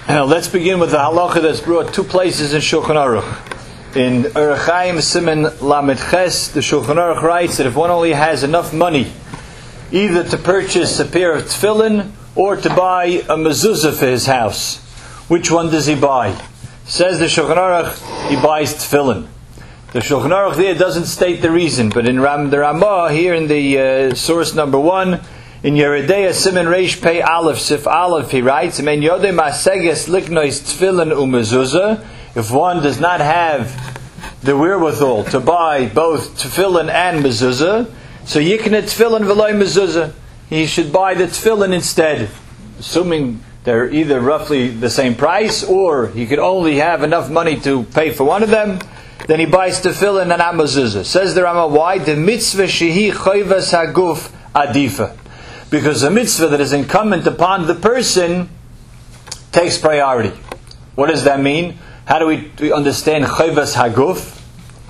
Now let's begin with the halacha that's brought two places in Shulchan Aruch. In Orach Chaim Siman Lamed Ches, the Shulchan Aruch writes that if one only has enough money, either to purchase a pair of tefillin or to buy a mezuzah for his house, which one does he buy? Says the Shulchan Aruch, he buys tefillin. The Shulchan Aruch there doesn't state the reason, but in the Ramah, here in the source number 1, in Yeridea Siman Reish Pei Aleph Sif Aleph, he writes, "Men yodei maseges liknois tefillin umezuzah." If one does not have the wherewithal to buy both tefillin and mezuzah, so yikne tefillin v'loy mezuzah, he should buy the tefillin instead, assuming they're either roughly the same price, or he could only have enough money to pay for one of them. Then he buys tefillin and not mezuzah. Says the Rama, why? The mitzvah shehi choivas haguf adifa. Because the mitzvah that is incumbent upon the person takes priority. What does that mean? How do we understand choivas haguf?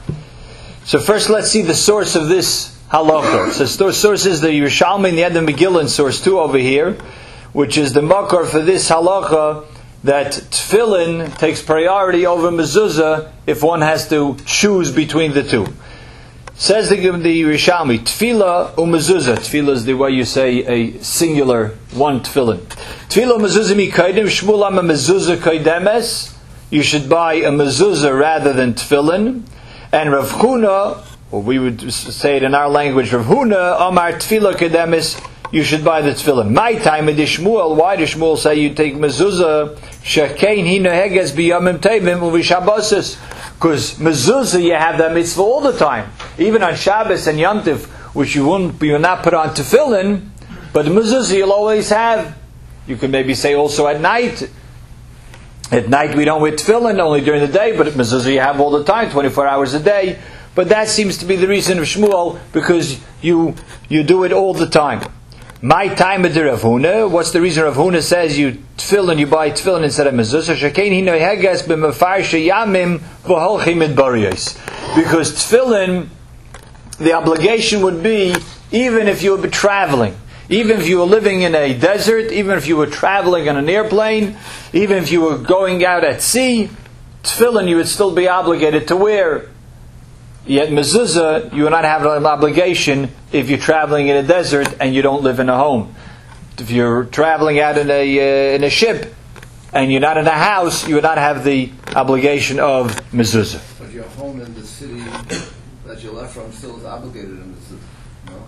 So first let's see the source of this halacha. So the source is the Yerushalmi and the Edom Megillah in source 2 over here, which is the makor for this halacha, that tefillin takes priority over mezuzah if one has to choose between the two. Says the Yerushalmi, tefillah umezuzah. Tefillah is the way you say a singular one tefillin. Tefillah umezuzah mi kaidim, shmul ama mezuzah kaidemes. You should buy a mezuzah rather than tefillin. And Rav Huna, or we would say it in our language, Rav Huna, amar tefillah kaidemes, you should buy the tefillin. My time in the Shmuel, why does Shmuel say you take mezuzah? Shekein hi noheges biyamim tevim uvishabbasis. Because mezuzah, you have that mitzvah all the time. Even on Shabbos and Yom Tov, which you will not put on tefillin, but mezuzah you'll always have. You can maybe say also at night. At night we don't wear tefillin, only during the day, but mezuzah you have all the time, 24 hours a day. But that seems to be the reason of Shmuel, because you do it all the time. My time at the Rav Huna. What's the reason Rav Huna says you buy tefillin instead of mezuzah? Shekein hi noheges b'mefarshe yamim v'holchim midbariyos. Because tefillin, the obligation would be even if you would be traveling, even if you were living in a desert, even if you were traveling on an airplane, even if you were going out at sea, tefillin you would still be obligated to wear. Yet mezuzah, you will not have an obligation if you're traveling in a desert and you don't live in a home. If you're traveling out in a ship and you're not in a house, you would not have the obligation of mezuzah. But your home in the city that you left from still is obligated in mezuzah,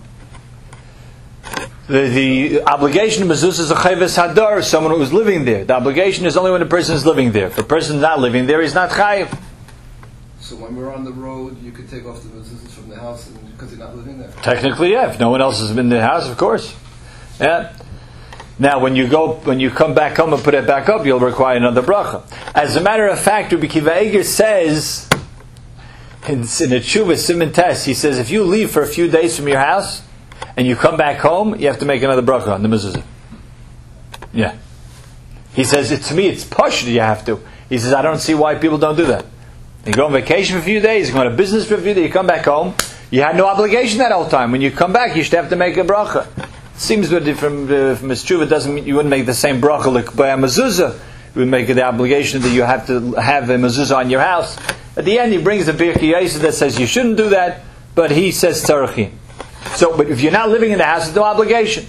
no? The obligation of mezuzah is a chayves hadar, someone who is living there. The obligation is only when a person is living there. If a person is not living there, he's not chayiv. So when we're on the road, you could take off the mezuzahs from the house because you're not living there? Technically, yeah. If no one else has been in the house, of course. Yeah. Now, when you come back home and put it back up, you'll require another bracha. As a matter of fact, Rabbi Kiva Eiger says, in a Tshuva Siman Tes, he says, if you leave for a few days from your house, and you come back home, you have to make another bracha on the mezuzah. Yeah. He says, to me, it's push that you have to. He says, I don't see why people don't do that. You go on vacation for a few days, you go on a business for a few days, you come back home, you had no obligation that whole time. When you come back, you should have to make a bracha. It seems that from his tshuva, it doesn't mean you wouldn't make the same bracha like by a mezuzah. You would make it the obligation that you have to have a mezuzah on your house. At the end, he brings the Birkei Yosef that says you shouldn't do that, but he says tzarachin. So, but if you're not living in the house, it's no obligation.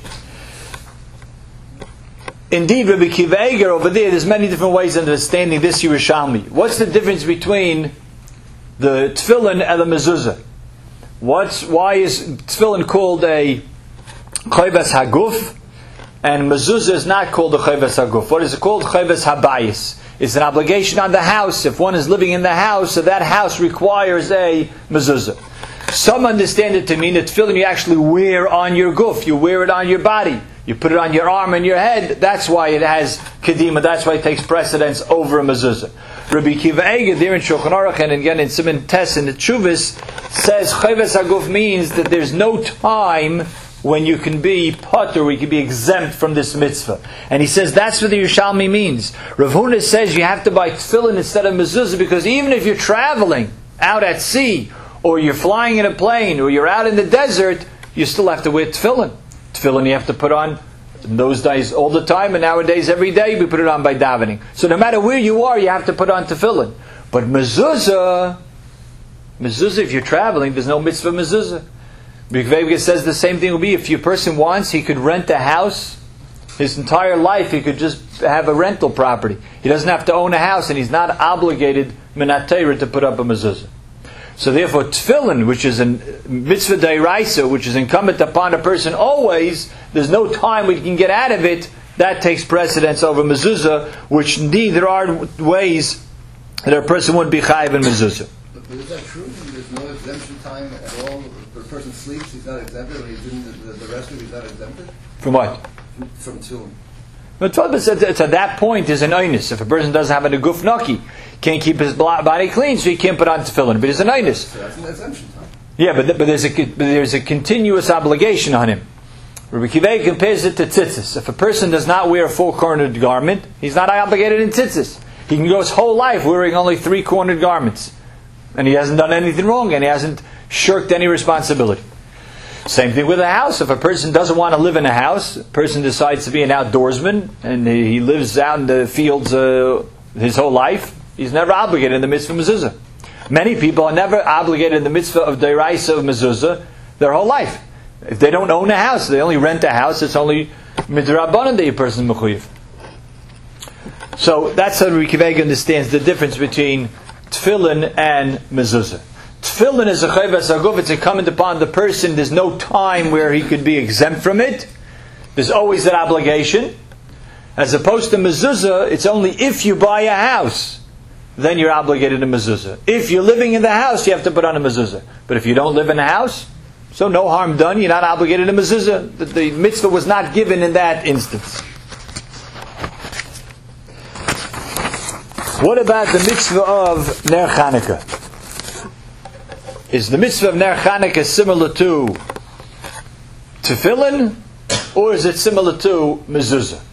Indeed, Rabbi Kiva Eiger over there's many different ways of understanding this Yerushalmi. What's the difference between the tefillin and the mezuzah? Why is tefillin called a choivas haguf and mezuzah is not called a choivas haguf? What is it called? Choivas habayis. It's an obligation on the house. If one is living in the house, so that house requires a mezuzah. Some understand it to mean that tefillin you actually wear on your guf. You wear it on your body. You put it on your arm and your head. That's why it has kedima. That's why it takes precedence over a mezuzah. Rabbi Kiva Eiger there in Shulchan Aruch and again in Siman Tes in the Tshuvas says choivas haguf means that there's no time when you can be potter, or you can be exempt from this mitzvah. And he says that's what the Yerushalmi means. Rav Huna says you have to buy tefillin instead of mezuzah because even if you're traveling out at sea, or you're flying in a plane, or you're out in the desert, you still have to wear tefillin. Tefillin you have to put on In those days, all the time, and nowadays, every day, we put it on by davening. So no matter where you are, you have to put on tefillin. But mezuzah, if you're traveling, there's no mitzvah mezuzah. B'Kvevge says the same thing will be if a person wants, he could rent a house. His entire life, he could just have a rental property. He doesn't have to own a house, and he's not obligated minat Torah to put up a mezuzah. So therefore, tefillin, which is a mitzvah d'oraisa, which is incumbent upon a person always, there's no time we can get out of it. That takes precedence over mezuzah, which indeed there are ways that a person wouldn't be chayiv in mezuzah. But is that true? There's no exemption time at all? When a person sleeps, he's not exempted. When he's doing the rest of it, he's not exempted? From what? From tefillin. But at that point is an onus. If a person doesn't have a guf naki, can't keep his body clean, so he can't put on tefillin. But it's an onus. So that's an exemption time. Yeah, but there's a continuous obligation on him. Rabbi Kiva compares it to tzitzis. If a person does not wear a four-cornered garment, he's not obligated in tzitzis. He can go his whole life wearing only three-cornered garments. And he hasn't done anything wrong, and he hasn't shirked any responsibility. Same thing with a house. If a person doesn't want to live in a house, a person decides to be an outdoorsman, and he lives out in the fields his whole life, he's never obligated in the mitzvah mezuzah. Many people are never obligated in the mitzvah of deraisa of mezuzah their whole life. If they don't own a house, they only rent a house, it's only midrabanan that a person is mechuyev. So that's how Rabbi Kiva understands the difference between tefillin and mezuzah. Tefillin is a chayvas aguf, it's incumbent upon the person, there's no time where he could be exempt from it. There's always that obligation. As opposed to mezuzah, it's only if you buy a house, then you're obligated to mezuzah. If you're living in the house, you have to put on a mezuzah. But if you don't live in a house, so no harm done, you're not obligated to mezuzah. The mitzvah was not given in that instance. What about the mitzvah of Ner Chanukah? Is the mitzvah of Ner Chanukah similar to tefillin, or is it similar to mezuzah?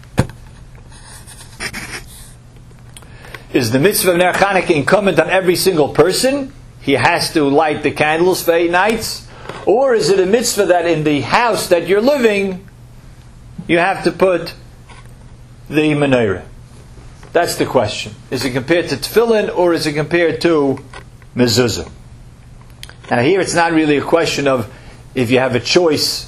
Is the mitzvah of Ner Chanukah incumbent on every single person? He has to light the candles for 8 nights? Or is it a mitzvah that in the house that you're living, you have to put the menorah? That's the question. Is it compared to tefillin, or is it compared to mezuzah? Now here it's not really a question of if you have a choice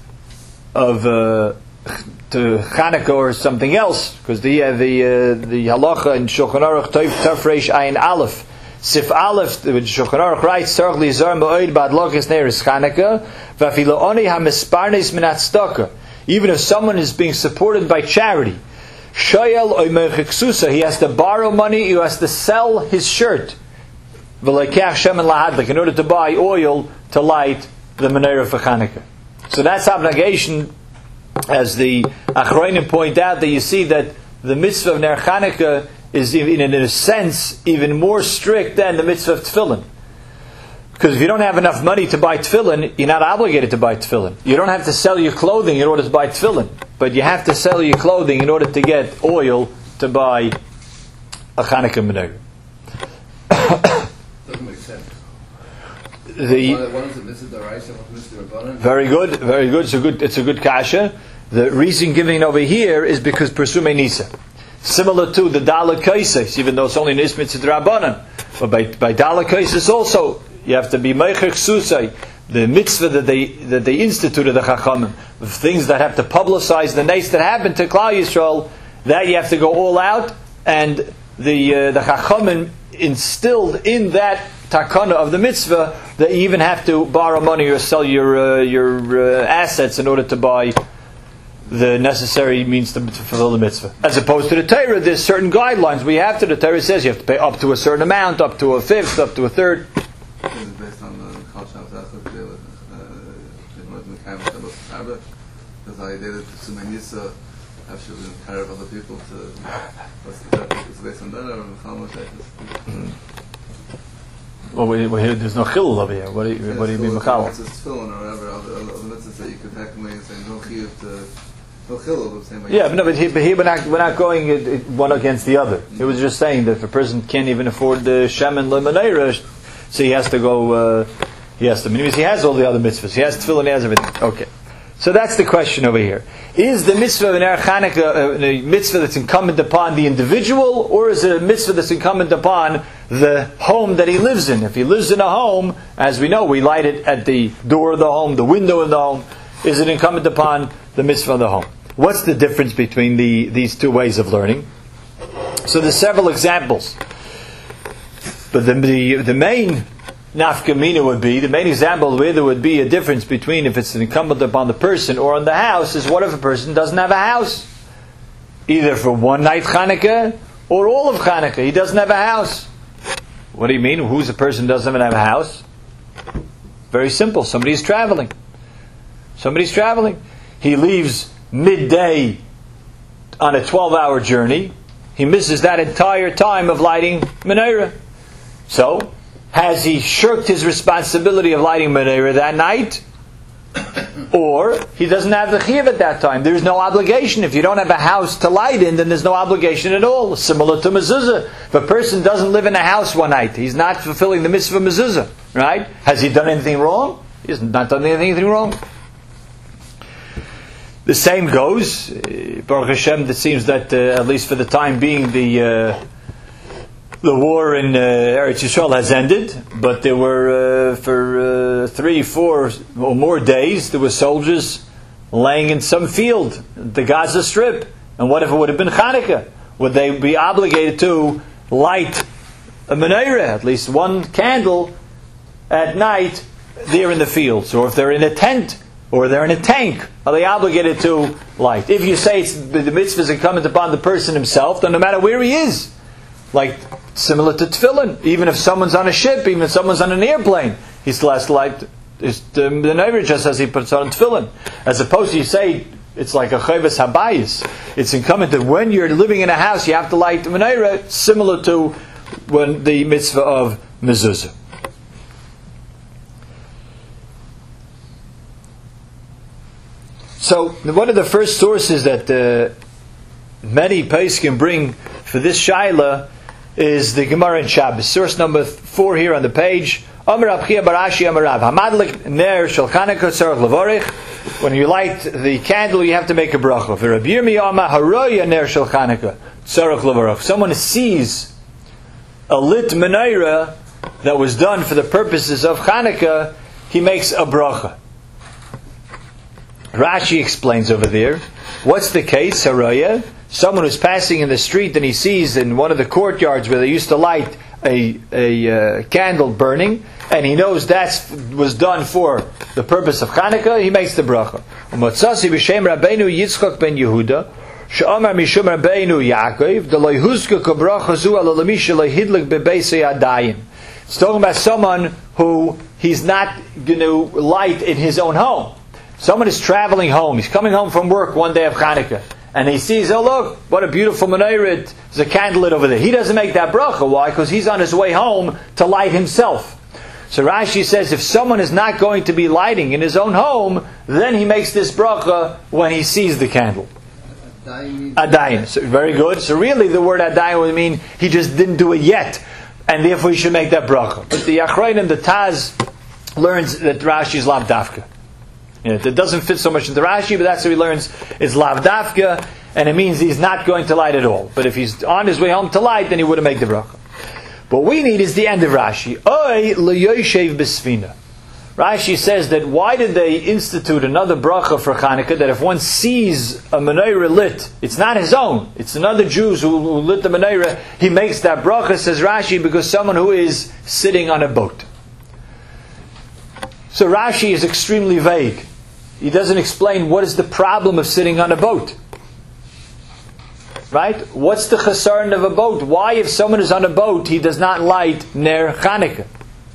of to Chanukah or something else, because the halacha in Shulchan Aruch Tafresh Ayin Aleph Sif Aleph, the Shulchan Aruch writes, Tzarich lizar ma'od ba'adlokas neiris Chanukah v'afilo oni hamisparnes min tzedakah. Even if someone is being supported by charity, Shoyel oimer susa, he has to borrow money, he has to sell his shirt, v'leikach shemen lahadlik, in order to buy oil to light the menorah for Chanukah. So that's obligation, as the Achronim point out, that you see that the mitzvah of Ner Chanukah is, in a sense, even more strict than the mitzvah of tefillin. Because if you don't have enough money to buy tefillin, you're not obligated to buy tefillin. You don't have to sell your clothing in order to buy tefillin. But you have to sell your clothing in order to get oil to buy a Chanukah menorah. Doesn't make sense. One is the mitzvah d'oraisa, one is the rabbanan. Very good, very good. It's a good kasha. The reason given over here is because Persume Nisa. Similar to the Dala Kaisis, even though it's only an Ismitzah Rabbanan. But by Dala Kaisis also, you have to be Meichach Susai, the mitzvah that they instituted, the Chachamim, of things that have to publicize the nace that happened to Klal Yisrael, that you have to go all out, and the Chachamim instilled in that takana of the mitzvah that you even have to borrow money or sell your assets in order to buy the necessary means to fulfill the mitzvah. As opposed to the Torah, there's certain guidelines we have to. The Torah says you have to pay up to a certain amount, up to a fifth, up to a third. Is it based on the culture of the because I did it to Sumanisa, actually encourage other people to, what's the it's based on that, or how much I Well, there's no chilul over here. What do you mean, Machal? It's tefillin or whatever, other mitzvahs that you could technically say, no chiyuv to, no chilul, but same way. Yeah, but here we're not going one against the other. It was just saying that if a person can't even afford the shemen le'menorah, so he has to go, he has all the other mitzvahs. He has tefillin, he has everything. Okay. So that's the question over here. Is the mitzvah of Ner Chanukah a mitzvah that's incumbent upon the individual, or is it a mitzvah that's incumbent upon the home that he lives in? If he lives in a home, as we know, we light it at the door of the home, the window of the home. Is it incumbent upon the mitzvah of the home? What's the difference between these two ways of learning? So there's several examples. But the main nafkamina would be, the main example where there would be a difference between if it's incumbent upon the person or on the house is what if a person doesn't have a house? Either for one night Chanukah or all of Chanukah. He doesn't have a house. What do you mean? Who's the person who doesn't have a house? Very simple. Somebody's traveling. Somebody's traveling. He leaves midday on a 12-hour journey. He misses that entire time of lighting menorah. So, has he shirked his responsibility of lighting menorah that night? Or he doesn't have the chiyuv at that time. There's no obligation. If you don't have a house to light in, then there's no obligation at all. Similar to mezuzah. If a person doesn't live in a house one night, he's not fulfilling the mitzvah of mezuzah. Right? Has he done anything wrong? He has not done anything wrong. The same goes. Baruch Hashem, it seems that at least for the time being, the war in Eretz Yisrael has ended, but there were for 3, 4 or more days there were soldiers laying in some field, the Gaza Strip. And what if it would have been Chanukah? Would they be obligated to light a menorah, at least one candle, at night there in the fields? Or if they're in a tent or they're in a tank, are they obligated to light? If you say the mitzvah is incumbent upon the person himself, then no matter where he is, like similar to tefillin, even if someone's on a ship, even if someone's on an airplane, he still has to light the menorah just as he puts on tefillin. As opposed to you say it's like a chayvus habayis. It's incumbent that when you're living in a house, you have to light the menorah, similar to when the mitzvah of mezuzah. So, one of the first sources that many poskim bring for this shaila is the Gemara in Shabbos. Source number 4 here on the page. Amar Rab Chia bar Ashi Amar Rav Hamadlik ner shel Chanukah tzarich levorich. When you light the candle, you have to make a bracha. V'Rab Yirmiyah Amar haroya ner shel Chanukah tzarich levorich. Someone sees a lit menorah that was done for the purposes of Chanukah, he makes a bracha. Rashi explains over there, what's the case, Haraya? Someone who's passing in the street and he sees in one of the courtyards where they used to light a candle burning, and he knows that was done for the purpose of Chanukah, he makes the bracha. Umatzasi b'shem Rabbeinu Yitzchak ben Yehuda, she'amar mishum Rabbeinu Yaakov, d'lo yhuzka k'bracha zu ala l'misha lehidlik bebeisei adayim. It's talking about someone who he's not going to light in his own home. Someone is traveling home. He's coming home from work one day of Chanukah. And he sees, oh look, what a beautiful menorah. There's a candle lit over there. He doesn't make that bracha. Why? Because he's on his way home to light himself. So Rashi says if someone is not going to be lighting in his own home, then he makes this bracha when he sees the candle. Adayin. So, very good. So really the word adayin would mean he just didn't do it yet. And therefore he should make that bracha. But the Achrayim, the Taz, learns that Rashi is lav dafka. It doesn't fit so much into Rashi, but that's what he learns is lav dafka, and it means he's not going to light at all. But if he's on his way home to light, then he wouldn't make the bracha. What we need is the end of Rashi. Oy l'yoshev b'sfina. Rashi says that why did they institute another bracha for Chanukah, that if one sees a menorah lit, it's not his own, it's another Jew who lit the menorah, he makes that bracha, says Rashi, because someone who is sitting on a boat. So Rashi is extremely vague. He doesn't explain what is the problem of sitting on a boat. Right? What's the chasarn of a boat? Why, if someone is on a boat, he does not light ner Chanukah?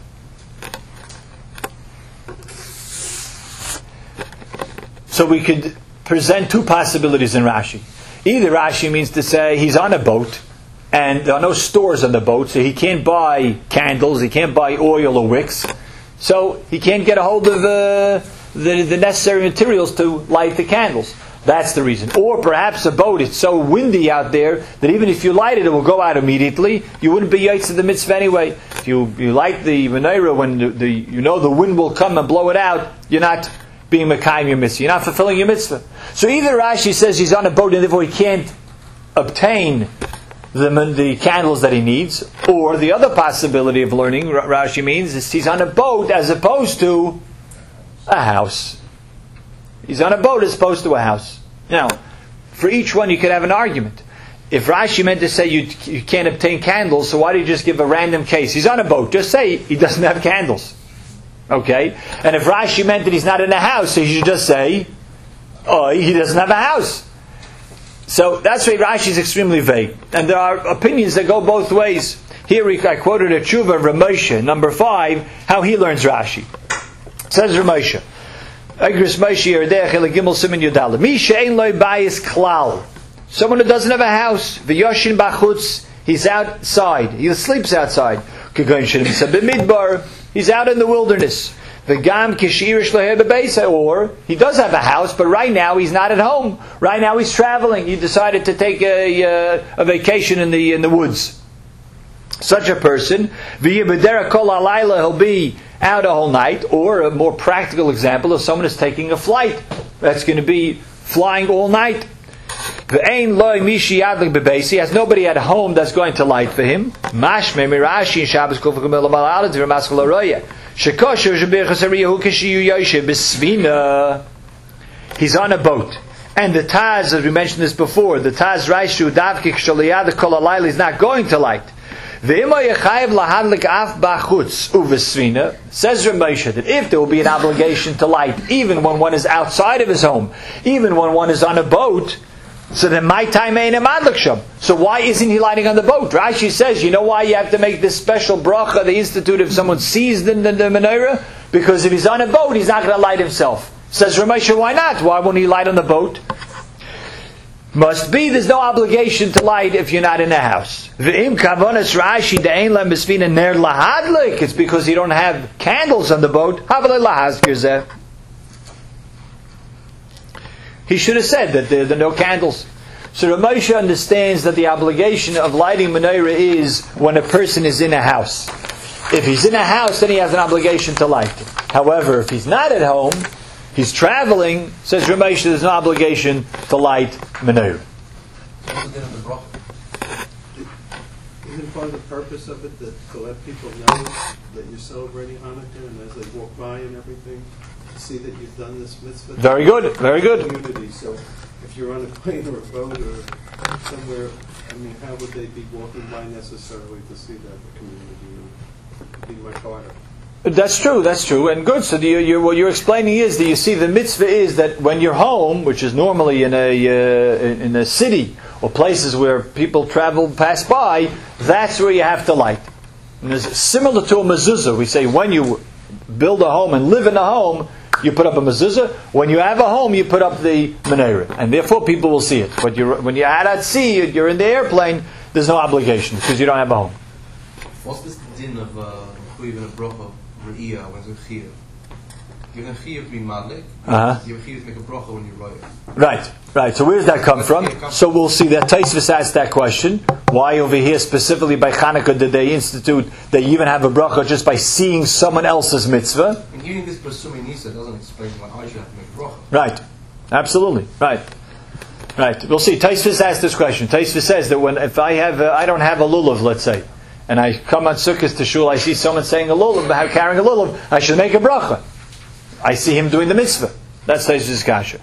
So we could present two possibilities in Rashi. Either Rashi means to say he's on a boat, and there are no stores on the boat, so he can't buy candles, he can't buy oil or wicks, so he can't get a hold of the necessary materials to light the candles. That's the reason. Or perhaps a boat, it's so windy out there that even if you light it, it will go out immediately. You wouldn't be yaitz of the mitzvah anyway. If you light the menorah when the wind will come and blow it out, you're not being Mekayim your mitzvah. You're not fulfilling your mitzvah. So either Rashi says he's on a boat and therefore he can't obtain the candles that he needs, or the other possibility of learning, Rashi means, is he's on a boat as opposed to a house. He's on a boat as opposed to a house. Now, for each one you could have an argument. If Rashi meant to say you can't obtain candles, so why do you just give a random case? He's on a boat. Just say he doesn't have candles. Okay? And if Rashi meant that he's not in a house, so you should just say, oh, he doesn't have a house. So that's why Rashi is extremely vague. And there are opinions that go both ways. Here I quoted a tshuva of Ramosha, number 5, how he learns Rashi. It says Ramosha, someone who doesn't have a house, v'yoshin bachutz, he's outside, he sleeps outside. He's out in the wilderness. Or he does have a house, but right now he's not at home. Right now he's traveling. He decided to take a vacation in the woods. Such a person, he'll be out a whole night. Or a more practical example, if someone is taking a flight, that's going to be flying all night. He has nobody at home that's going to light for him. He's on a boat. And the Taz, as we mentioned this before, the Taz Raishu Davki Kshaliyad Kol Alayla is not going to light. Says Ramosha that if there will be an obligation to light, even when one is outside of his home, even when one is on a boat, so then my time ain't a madliksham. So why isn't he lighting on the boat? Rashi says, you know why you have to make this special bracha, the institute, if someone sees the menorah? Because if he's on a boat, he's not going to light himself. Says Ramosha, why not? Why won't he light on the boat? Must be there's no obligation to light if you're not in a house. It's because you don't have candles on the boat. He should have said that there are no candles. So Ramosha understands that the obligation of lighting menorah is when a person is in a house. If he's in a house, then he has an obligation to light it. However, if he's not at home, he's traveling, says Ramosha, there's no obligation to light menorah. Isn't part of the purpose of it to let people know that you're celebrating Hanukkah, and as they walk by and everything, see that you've done this mitzvah? Very good, very good. Community. So if you're on a plane or a boat or somewhere, I mean, how would they be walking by necessarily to see that the community would be much harder? That's true, and good. So what you're explaining is that you see the mitzvah is that when you're home, which is normally in a city or places where people pass by, that's where you have to light. And it's similar to a mezuzah. We say when you build a home and live in a home, you put up a mezuzah. When you have a home, you put up the menorah, and therefore people will see it. But when you're out at sea, you're in the airplane, there's no obligation because you don't have a home. What's this din of even a bracha re'iyah when it's a chiyuv? You're a chiyuv to be madlik. You're a chiyuv to make a bracha when you write it. Right. So where does that come from? So we'll see that Tosfos asked that question. Why over here specifically by Chanukah did they institute that you even have a bracha just by seeing someone else's mitzvah? And hearing this Basumi Nisa doesn't explain why I should have to make a bracha. Right. Absolutely. Right. We'll see. Tosfos asked this question. Tosfos says that if I don't have a lulav, let's say, and I come on Sukkot to shul, I see someone saying a lulav, carrying a lulav, I should make a bracha. I see him doing the mitzvah. That's Tosfos' kasha.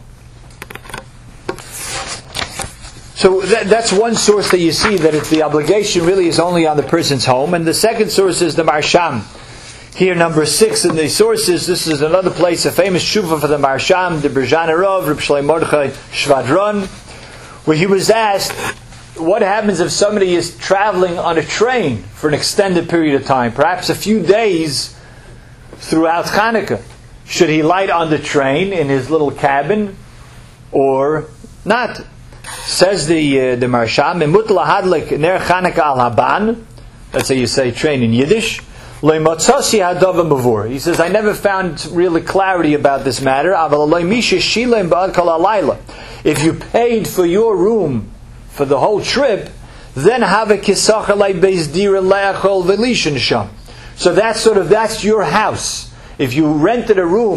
So that's one source that you see that the obligation really is only on the person's home. And the second source is the Marsham. Here, number 6 in the sources, this is another place, a famous shuvah for the Marsham, the Berjan Arov, Reb Shlomo Mordechai Shvadron, where he was asked, what happens if somebody is traveling on a train for an extended period of time, perhaps a few days throughout Chanukah? Should he light on the train in his little cabin or not? Says the Marsham, "Imut lahadlik ner Chanukah al haban." That's how you say train in Yiddish. Leimotzasi hadava mavur. He says, I never found really clarity about this matter. Aval lo misha shilem ba'ad kol halayla. If you paid for your room for the whole trip, then have a kisach alay beis dira leachol velishin sham. So that's your house. If you rented a room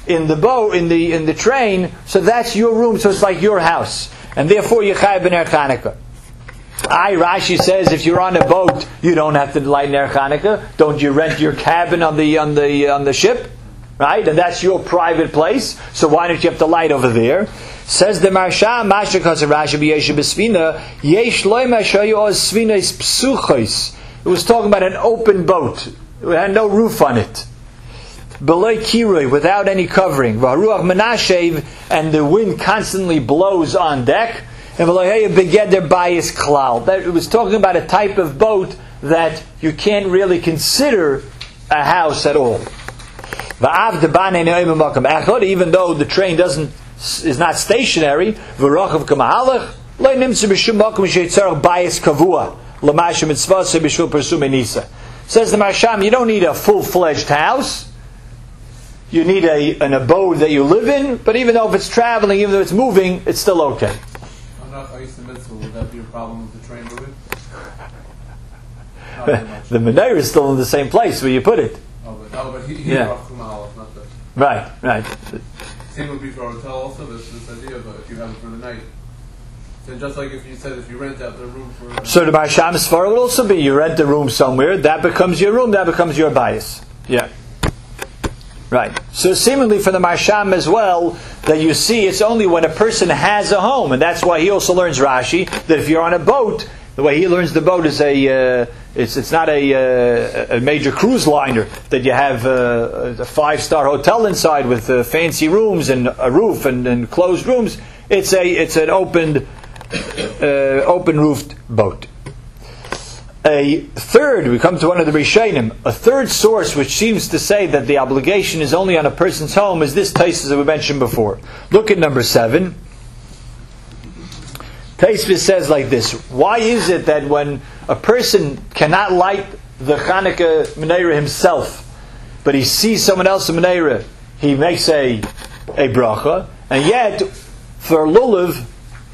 in the boat, in the train, so that's your room, so it's like your house. And therefore you're chayav b'ner Chanukah. Rashi says if you're on a boat, you don't have to light Ner Chanukah. Don't you rent your cabin on the ship? Right? And that's your private place. So why don't you have to light over there? Says the Marsha, Mashrakas Rashi b'yeshiv b'svina, yesh loy mashayu oz svina is psuchos. It was talking about an open boat. It had no roof on it. Belay kirui, without any covering. V'haruach menashev, and the wind constantly blows on deck. And v'loheya begeder bayis klal. That it was talking about a type of boat that you can't really consider a house at all. V'av debane ne'oim makam echad, even though the train is not stationary. V'rochav k'mahalach lo nimtzu b'shum makam sheyitzarach bayis kavua l'mashem mitzvah b'shul persum enisa. Says the Marsham, you don't need a full-fledged house. You need an abode that you live in, but even though if it's traveling, even though it's moving, it's still okay. I'm not Chayis Mitzvah. Would that be a problem with the train moving? The menorah is still in the same place where you put it. But he yeah. Not the... Right. Same would be for a hotel also, this idea of if you have it for the night. So just like if you said if you rent out the room for... So the Marsham Sfar would also be, you rent a room somewhere, that becomes your room, that becomes your bias. Yeah. Right. So seemingly for the Marsham as well, that you see it's only when a person has a home, and that's why he also learns Rashi, that if you're on a boat, the way he learns the boat is it's not a major cruise liner that you have a 5-star hotel inside with fancy rooms and a roof and closed rooms. It's an open roofed boat. We come to one of the Rishonim, a third source which seems to say that the obligation is only on a person's home is this Tosfos that we mentioned before. Look at number 7. Tosfos says like this: why is it that when a person cannot light the Chanukah menorah himself, but he sees someone else in menorah, he makes a bracha, and yet for lulav,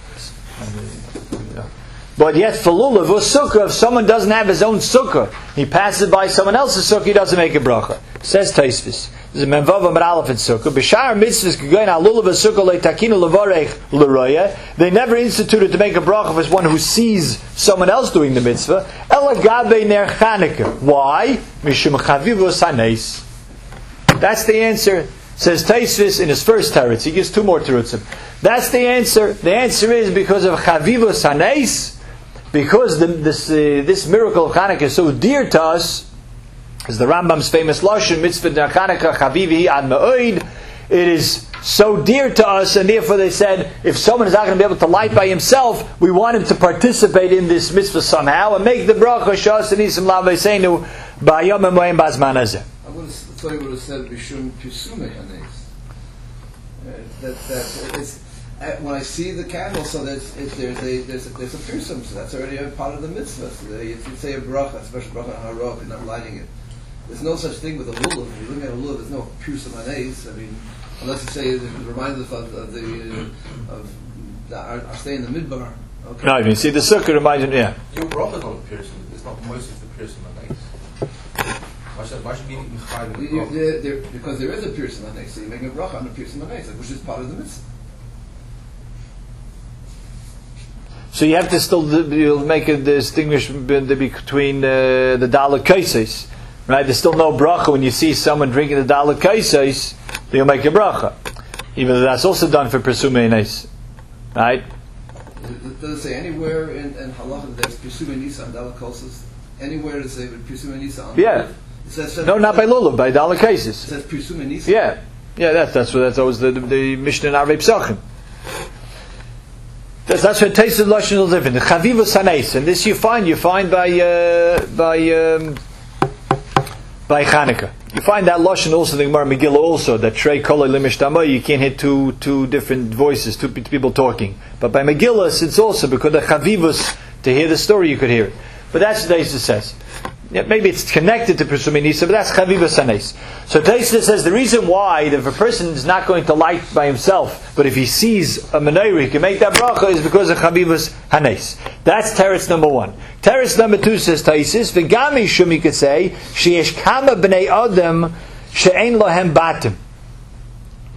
or sukkah, if someone doesn't have his own sukkah, he passes by someone else's sukkah, he doesn't make a bracha. Says Tosfos, this is Menvav Amar Aleph in sukkah. B'shar mitzvahs k'goyin alulav sukkah le'takinu levarech l'roya. They never instituted to make a bracha for one who sees someone else doing the mitzvah. Ela gabe ner Chanukah. Why? Mishum chavivus hanes. That's the answer. Says Tosfos in his first teretz. He gives 2 more teretzim. That's the answer. The answer is because of chavivus hanes. Because this miracle of Chanukah is so dear to us, as the Rambam's famous lashon, mitzvah ner Chanukah chavivi ad ma'od, it is so dear to us, and therefore they said, if someone is not going to be able to light by himself, we want him to participate in this mitzvah somehow, and make the bracha shas anisim laveseinu ba'yom emoyim bazman hazeh. I thought you would have said bishum pisume hanes. That it's... When I see the candle, so there's a pirsum, so that's already a part of the mitzvah. So if you say a bracha, a special bracha on harov, you're not lighting it. There's no such thing with a lulav. If you're looking at a lulav, there's no pirsum hanes. I mean, unless you say it reminds us of our stay in the midbar. Okay. No, you see the sukkah reminds him. Yeah. Your bracha is not a pirsum. It's not most of the pirsum hanes. Why should we be mechayiv? Because there is a pirsum hanes, so you're making a bracha on a pirsum hanes, which is part of the mitzvah. So you have to still make a distinction between the dalet kaises, right? There's still no bracha when you see someone drinking the dalet kaises. You'll make a bracha, even though that's also done for Pesumei Nes, right? Does it say anywhere in halacha that there's Pesumei Nisa on dalet kaises? Anywhere to say Pesumei Nisa on? Yeah. It says, no, not by lulav, by dalet kaises. It says Pesumei Nisa. Yeah. That's always the Mishnah in Arvei Psachim. That's where Tosfos Lashon will live in the Chavivus Hanes, and this you find by Chanukah. You find that Lashon also in the Gemara Megillah also, that Trei Kolei Limishtama, you can't hit two different voices, 2 people talking. But by Megillah it's also because the Chavivus, to hear the story you could hear it. But that's what Tosfos says. Yeah, maybe it's connected to Pesumei Nisa, but that's Chavivus Hanes. So Tosfos says the reason why, if a person is not going to light by himself, but if he sees a menorah, he can make that bracha, is because of Chavivus Hanes. That's teretz number 1. Teretz number 2 says Tosfos, v'gam mishum, you could say, sheyesh kama b'nei adam she'ein lohem batim.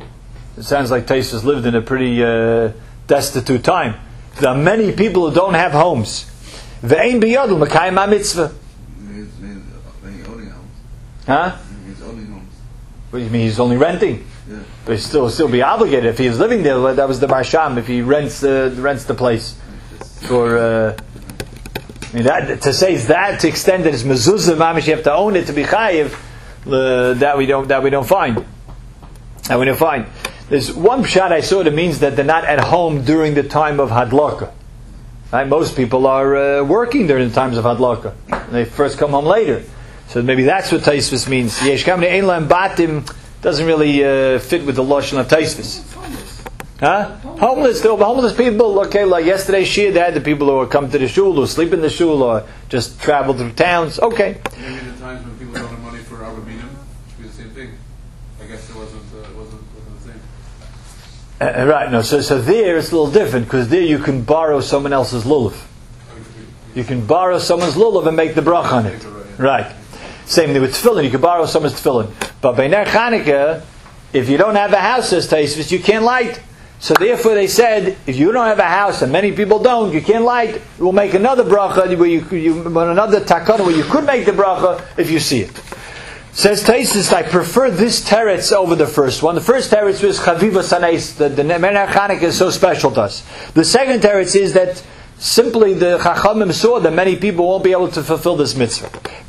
It sounds like Taisus lived in a pretty destitute time. There are many people who don't have homes. Ve'ein biyadu mekayim ha-mitzvah. He's owning homes. Huh? He's owning homes. What do you mean? He's only renting? Yeah. But he'd still be obligated if he was living there. That was the Marsham. If he rents the place for. I mean, to say that to extend that it's mezuzah mamish, you have to own it to be chayiv. That we don't find. That we don't find. There's one pshat I saw that means that they're not at home during the time of hadlaka. Right? Most people are working during the times of hadlaka. They first come home later. So maybe that's what Taisvis means. Yesh kamne ein lahem batim doesn't really fit with the lashon of Taisvis. Huh? Homeless people. Okay, like yesterday's shir, they had the people who come to the shul, who sleep in the shul, or just travel through towns. Okay. Maybe the times when people don't have money for Arba Minim, should be the same thing. I guess it wasn't the same. Right. No. So there it's a little different because there you can borrow someone else's lulav. You can borrow someone's lulav and make the brach on it. Right. Same thing with tefillin. You can borrow someone's tefillin. But by Ner Chanukah, if you don't have a house, says Taisvis, you can't light. So therefore they said, if you don't have a house, and many people don't, you can't light. We'll make another bracha, where another takana where you could make the bracha if you see it. Says Taisus, I prefer this teretz over the first one. The first teretz was Chaviva Sanais, the Ner Chanukah is so special to us. The second teretz is that simply the Chachamim saw that many people won't be able to fulfill this mitzvah.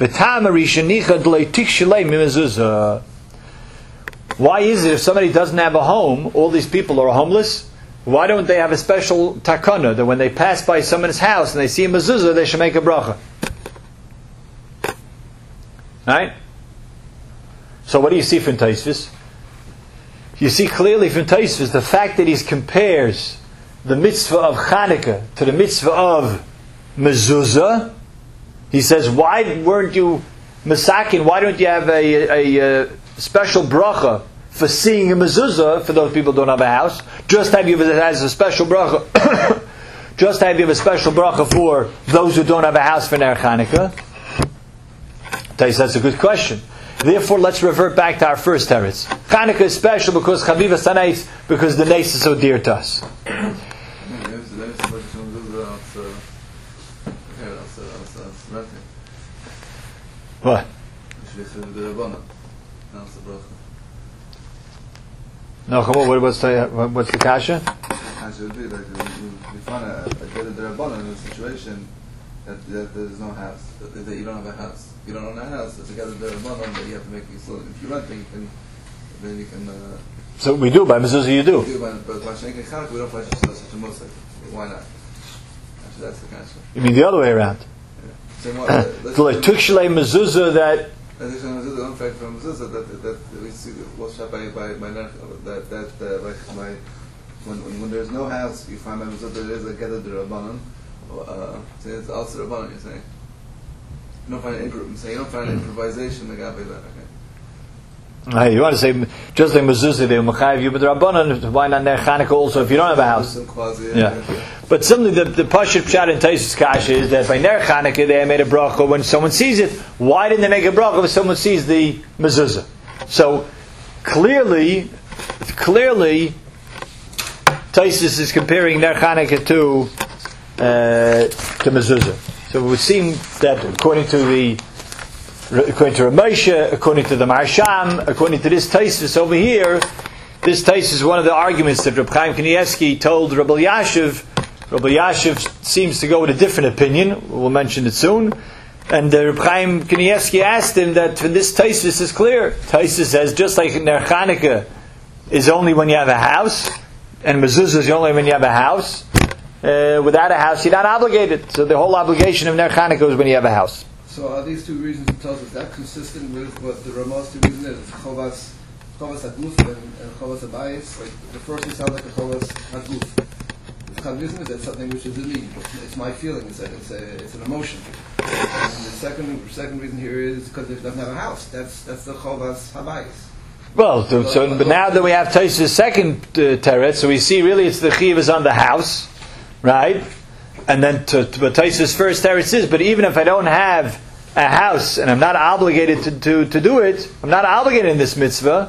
Why is it if somebody doesn't have a home, all these people are homeless? Why don't they have a special takana that when they pass by someone's house and they see a mezuzah, they should make a bracha? Right? So what do you see from Taisvis? You see clearly from Taisvis the fact that he compares the mitzvah of Chanukah to the mitzvah of mezuzah. He says, why weren't you masakin? Why don't you have a special bracha for seeing a mezuzah for those people who don't have a house? Just have you as a special bracha. Just have you have a special bracha for those who don't have a house for Ner Chanukah. That's a good question. Therefore, let's revert back to our first teretz. Chanukah is special because Chaviva Sanais, because the nace is so dear to us. What? No, come on. What's the kasha? Kasha would be like we find a derabbanan in a situation that there's no house, that you don't have a house. You don't own a house. It's a derabbanan that you have to make. So if you're renting, then you can. So we do by mezuzah. You do. But by Shenk and Chanukah, we don't find such a musik. Why not? Actually, that's the kasha. You mean the other way around? Like tukshalei mezuzah that. That we see was shot by when there's no house, you find that there is a gather derabbanan. So it's also derabbanan. You're saying you don't find improvisation. You want to say just like mezuzah they mechayev you b'derabbanan. Why not Ner Chanukah also if you don't have a house? Yeah. But similarly, the Pashut Pshat in Taisus Kasha is that by Ner Chanukah they made a bracha when someone sees it. Why didn't they make a bracha when someone sees the mezuzah? So clearly, Taisus is comparing Ner Chanukah to mezuzah. So it would seem that according to Ramosha, according to the Marsham, according to this Taisus over here, this Taisus is one of the arguments that Reb Chaim Kanievsky told Rabbi Yashiv. Rabbi Yashiv seems to go with a different opinion. We'll mention it soon. And Reb Chaim Kanievsky asked him that this Taisus is clear. Taisus says just like Ner Chanukah is only when you have a house, and mezuzah is only when you have a house. Without a house, you're not obligated. So the whole obligation of Ner Chanukah is when you have a house. So are these two reasons it tells us that consistent with what the Ramah's two reasons is? Chovas Haguf and Chovas Habayis. Like the first one sounds like a Chovas Haguf. The Chavism is that something which is in me. It's my feeling. It's an emotion. And the second reason here is because it doesn't have a house. That's the Chovas Habayis. Well, but now that we have Taisus' second teretz, so we see really it's the Chiv is on the house, right? And then but Taisus' first teretz is, but even if I don't have a house and I'm not obligated to do it, I'm not obligated in this mitzvah,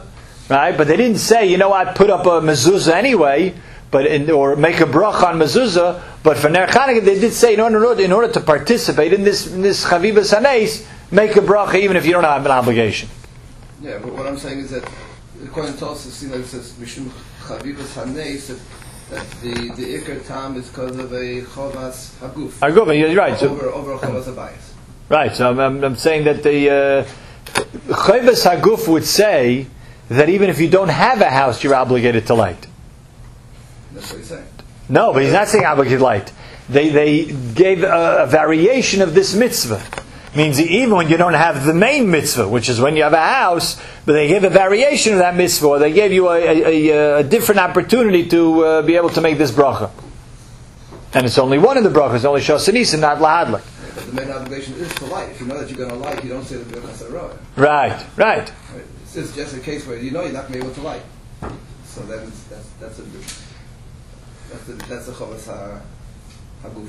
right? But they didn't say, you know what, put up a mezuzah anyway, or make a bracha on mezuzah. But for Ner Chanukah, they did say, in order to participate in this Chavivas Hanes, make a bracha even if you don't have an obligation. Yeah, but what I'm saying is that according to us, it says Mishum Chavivas Hanes, that the Iker Tam is because of a Chavas Haguf. Haguf, you're right. Over a Chavas Habayis. Right, so I'm saying that the Chavas Haguf would say that even if you don't have a house, you're obligated to light. That's what he's saying. No, but he's not saying obligated light. They gave a variation of this mitzvah. Means even when you don't have the main mitzvah, which is when you have a house, but they gave a variation of that mitzvah, or they gave you a different opportunity to be able to make this bracha. And it's only one of the brachas, only Shas Nisan, not Lahadlik. But the main obligation is to light. If you know that you're going to light, you don't say the Birchas HaRoah. Right. It's just a case where you know you're not going to be able to light. So then that's a Chavas Haguf.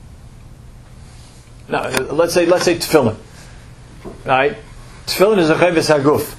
Now, let's say tefillin. Right? Tefillin is a Chavas Haguf.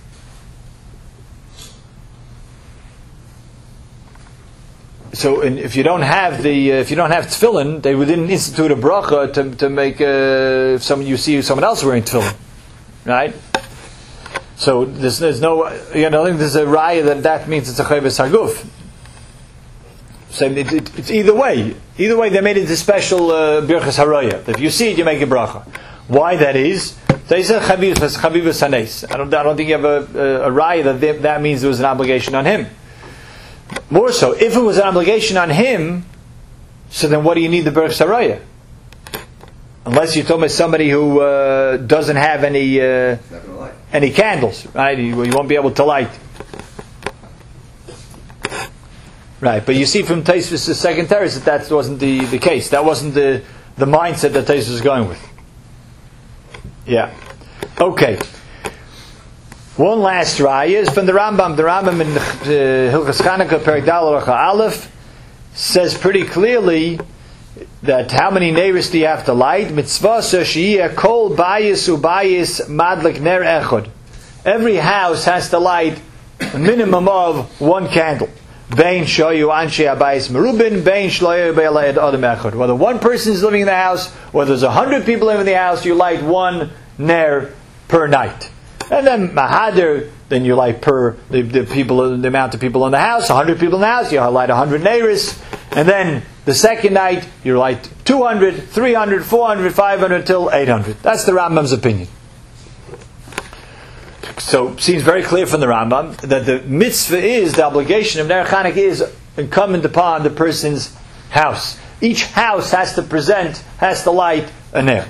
So, if you don't have tefillin, they didn't institute a bracha to make you see someone else wearing tefillin, right? So there's no, I think there's a raya that means it's a Chavas Haguf. So it's either way. Either way, they made it a special Birchas HaRoya. If you see it, you make a bracha. Why that is? They say Chavivas Hanes. I don't think you have a raya that means there was an obligation on him. More so, if it was an obligation on him, so then what do you need the Birchas HaRoya? Unless you're talking about somebody who doesn't have any candles, right? You won't be able to light. Right, but you see from Tosfos' second teretz that wasn't the case. That wasn't the mindset that Tosfos was going with. Yeah. Okay. One last raya is from the Rambam. The Rambam in Hilchas Chanukah, Perek Daled Halacha Aleph, says pretty clearly that how many neiros do you have to light? Mitzvah she'iyeh kol bayis ubayis madlik ner echad. Every house has to light a minimum of one candle. Bein shoyu anshe abayis merubin, bein shloyu be'alayed adam echad. Whether one person is living in the house, or there's 100 people living in the house, you light one ner per night. And then mahader, then you light per the amount of people in the house. 100 people in the house, you light 100 neiros. And then the second night, you light 200, 300, 400, 500 till 800. That's the Rambam's opinion. So it seems very clear from the Rambam that the mitzvah is, the obligation of Ner Chanukah is incumbent upon the person's house. Each house has to light a ner.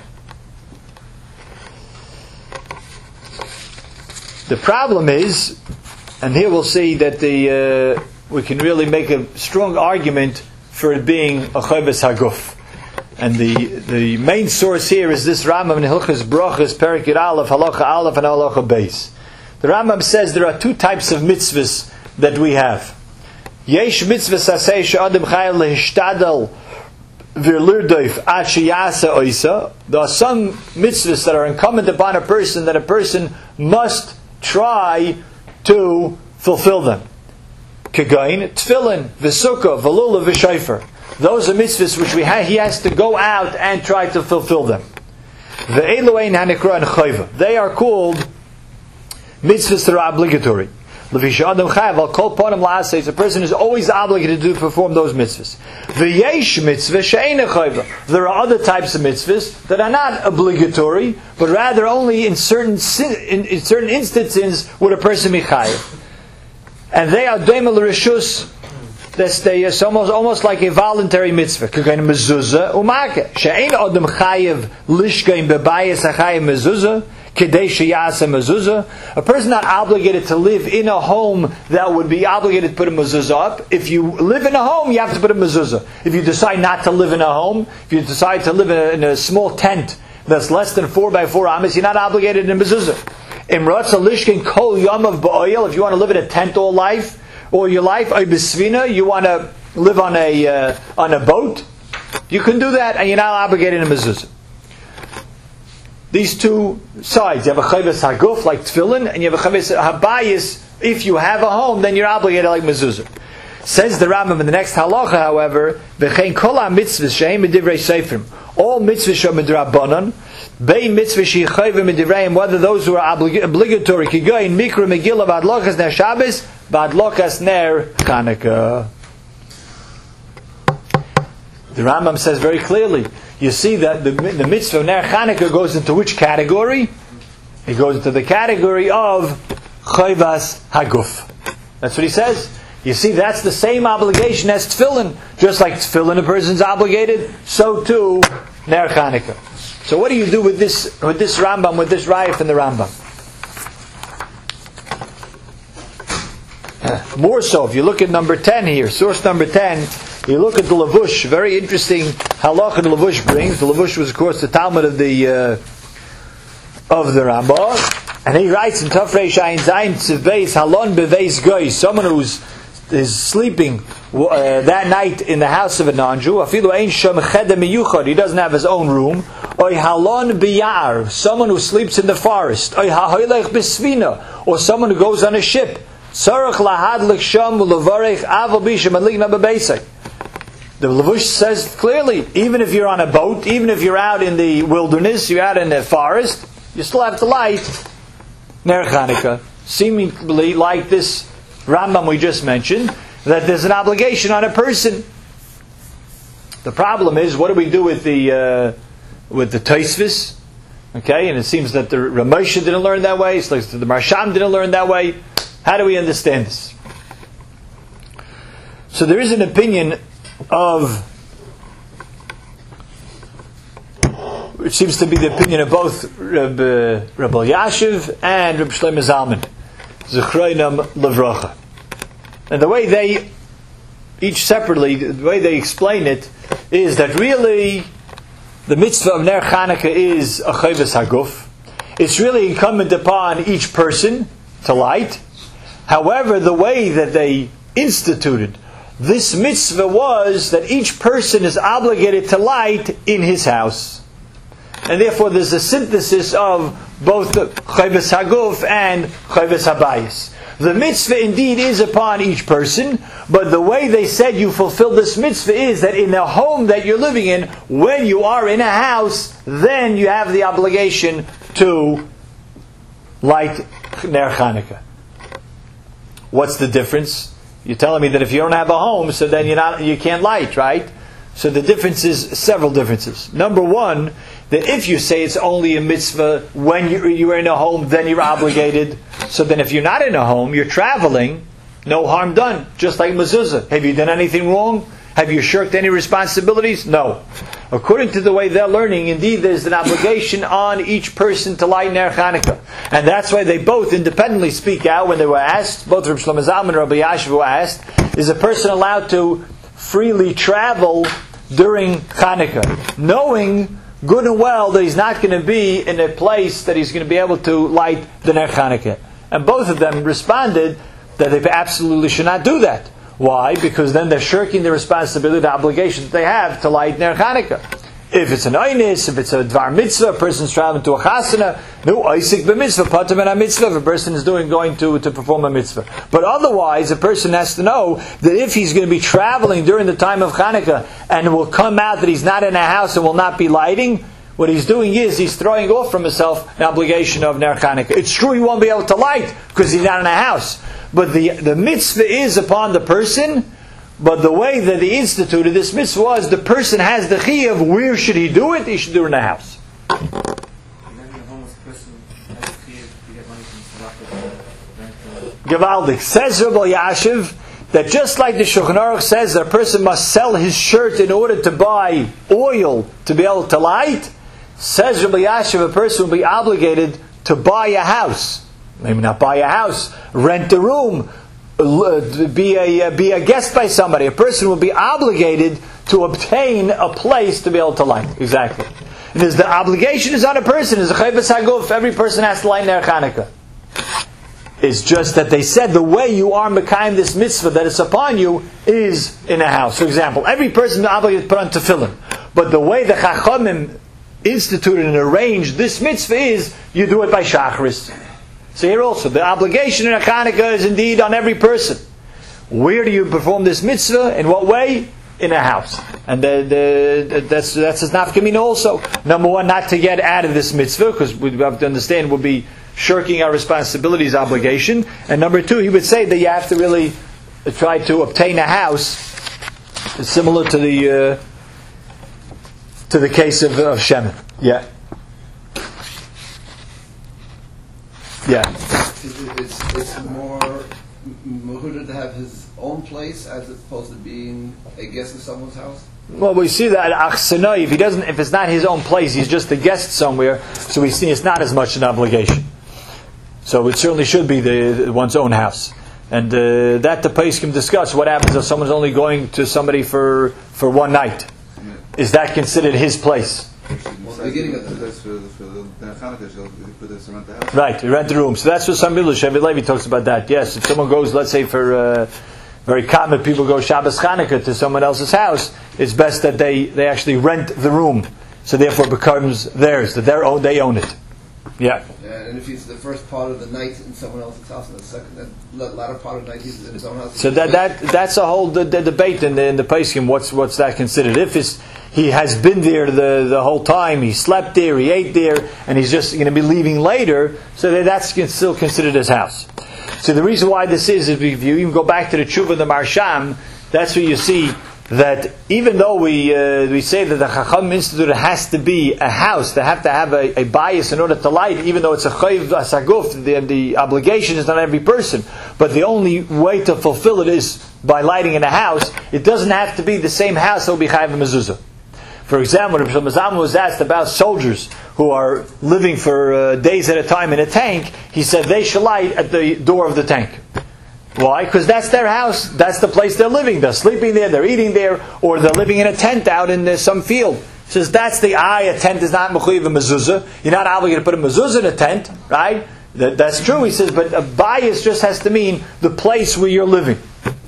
The problem is, and here we'll see that we can really make a strong argument for it being a Chavas Haguf. And the main source here is this Rambam in Hilchas Brachas, Perek Yud Aleph, Halacha Aleph, and Halacha Beis. The Rambam says there are two types of mitzvahs that we have. Yesh mitzvahs aseh she'adam chayil lehishtadel v'lirdoif ad sheyasa oisa. There are some mitzvahs that are incumbent upon a person that a person must try to fulfill them. Kegain, tefillin, v'sukkah, v'lula, v'shayfer. Those are mitzvahs which he has to go out and try to fulfill them. Ve'elu ein hanikra and chayva. They are called mitzvahs that are obligatory. A person is always obligated to perform those mitzvahs. There are other types of mitzvahs that are not obligatory, but rather only in certain instances would a person be chayiv. And they are deimel rishus. It's almost like a voluntary mitzvah. Mezuzah umake. She'ein adam chayiv lishkein bebayis hachayiv mezuzah. A person not obligated to live in a home that would be obligated to put a mezuzah up. If you live in a home, you have to put a mezuzah. If you decide not to live in a home, if you decide to live in a small tent that's less than 4 by 4 amas, you're not obligated in a mezuzah. Imratza lishkin kol yamav ba'oil. If you want to live in a tent all your life, you want to live on a boat, you can do that, and you're not obligated in a mezuzah. These two sides. You have a Chavas Haguf, like tefillin, and you have a Chavas Habayis, If you have a home, then you're obligated like mezuzah. Says the Rambam in the next halacha, however, v'chein kol ha-mitzvahs she'hem midivrei seifrim. All mitzvahs are midrabanan. Bein mitzvahs she'chayvim midivreim, whether those who are obligatory, kigoyin, mikra, megillah, v'adlokas ner Shabbos, v'adlokas ner Chanukah. The Rambam says very clearly, you see that the mitzvah of ner Chanukah goes into which category? It goes into the category of chayvas haguf. That's what he says. You see, that's the same obligation as tefillin. Just like tefillin, a person's obligated, so too ner Chanukah. So what do you do with this Rambam, with this raya from the Rambam? More so, if you look at number 10 here, source number 10, you look at the Lavush, very interesting halacha the Lavush brings. The Lavush was, of course, the Talmud of the Rambam, and he writes in Tafrei Shayin Zayin Tzivbeis Halon Beveis Goy, someone who's is sleeping that night in the house of a non-Jew. Afilu ein sham chedem miyuchad. He doesn't have his own room. Oy halon biyar. Someone who sleeps in the forest. Oy hahoylech besvina. Or someone who goes on a ship. Sarach lahadlik sham ulevarech aval bisham adlikna bebeisek. The Lavush says clearly, even if you're on a boat, even if you're out in the wilderness, you're out in the forest, you still have to light ner Chanukah. Seemingly like this Rambam we just mentioned, that there's an obligation on a person. The problem is, what do we do with the Tosfos? Okay, and it seems that the Ramosha didn't learn that way. It's like the Marsham didn't learn that way. How do we understand this? So there is an opinion of, which seems to be the opinion of both Rabbi Elyashiv and Rabbi Shlomo Zalman, Zechroinam Levracha. And the way they, each separately, the way they explain it is that really the mitzvah of ner Chanukah is a chayvus haguf. It's really incumbent upon each person to light. However, the way that they instituted this mitzvah was that each person is obligated to light in his house. And therefore there's a synthesis of both the chayvus haguf and chayvus habayis. The mitzvah indeed is upon each person, but the way they said you fulfill this mitzvah is that in the home that you're living in, when you are in a house, then you have the obligation to light ner Chanukah. What's the difference? You're telling me that if you don't have a home, so then you can't light, right? So the difference is several differences. Number one, that if you say it's only a mitzvah when you're in a home, then you're obligated. So then if you're not in a home, you're traveling, no harm done. Just like mezuzah. Have you done anything wrong? Have you shirked any responsibilities? No. According to the way they're learning, indeed there's an obligation on each person to light ner Chanukah. And that's why they both independently speak out when they were asked, both Rabbi Shlomo Zalman and Rabbi Elyashiv were asked, is a person allowed to freely travel during Chanukah, knowing good and well that he's not going to be in a place that he's going to be able to light the ner Chanukah. And both of them responded that they absolutely should not do that. Why? Because then they're shirking the responsibility, the obligation that they have to light ner Chanukah. If it's an oynis, if it's a dvar mitzvah, a person's traveling to a chasana, no oisik b'mitzvah, patam and a mitzvah, if a person is going to perform a mitzvah. But otherwise, a person has to know that if he's going to be traveling during the time of Chanukah, and it will come out that he's not in a house and will not be lighting, what he's doing is he's throwing off from himself an obligation of ner Chanukah. It's true he won't be able to light because he's not in a house. But the mitzvah is upon the person. But the way that they instituted this mitzvah was the person has the chiyuv. Where should he do it? He should do it in the house. Gavaldik. Says Rabbi Elyashiv that just like the Shulchan Aruch says that a person must sell his shirt in order to buy oil to be able to light, says Rabbi Elyashiv a person will be obligated to buy a house. Maybe not buy a house, rent a room, be a guest by somebody. A person will be obligated to obtain a place to be able to light. Exactly. And the obligation is on a person. Is a chayvus haguf. Every person has to light ner Chanukah. It's just that they said the way you are mekayim this mitzvah that is upon you is in a house. For example, every person is obligated to put on tefillin. But the way the Chachamim instituted and arranged this mitzvah is you do it by Shachris. So here also, the obligation in a Chanukah is indeed on every person. Where do you perform this mitzvah? In what way? In a house. And that's his nafkamina also. Number one, not to get out of this mitzvah, because we have to understand we'll be shirking our responsibilities, obligation. And number two, he would say that you have to really try to obtain a house similar to the case of Shemin. Yeah. Yeah. It's more Mahuda to have his own place as opposed to being a guest in someone's house? Well, we see that Achsanoi, if it's not his own place, he's just a guest somewhere, so we see it's not as much an obligation. So it certainly should be the one's own house. And that the Pais can discuss. What happens if someone's only going to somebody for one night? Is that considered his place? Well, the beginning of Right, you rent the room. So that's what some Milush, Shevet Levi talks about that. Yes, if someone goes, let's say for very common people go Shabbos Chanukah to someone else's house, it's best that they actually rent the room. So therefore it becomes theirs, that they own it. Yeah. And if he's the first part of the night in someone else's house, and the second, the latter part of the night he's in his own house. So that's a whole the debate in the Pesachim. What's that considered? If he has been there the whole time, he slept there, he ate there, and he's just going to be leaving later, so that's still considered his house. So the reason why this is if you even go back to the Tshuva of the Marsham, that's where you see that even though we say that the Chacham Institute has to be a house, they have to have a bias in order to light, even though it's a chayiv asaguf, the obligation is on every person, but the only way to fulfill it is by lighting in a house. It doesn't have to be the same house that will be chayiv mezuzah. For example, when Rav Zalman was asked about soldiers who are living for days at a time in a tank, he said they should light at the door of the tank. Why? Because that's their house. That's the place they're living. They're sleeping there, they're eating there, or they're living in a tent out in some field. He says that's the a tent is not mechuyev mezuzah. You're not obligated to put a mezuzah in a tent, right? That's true, he says, but a bias just has to mean the place where you're living.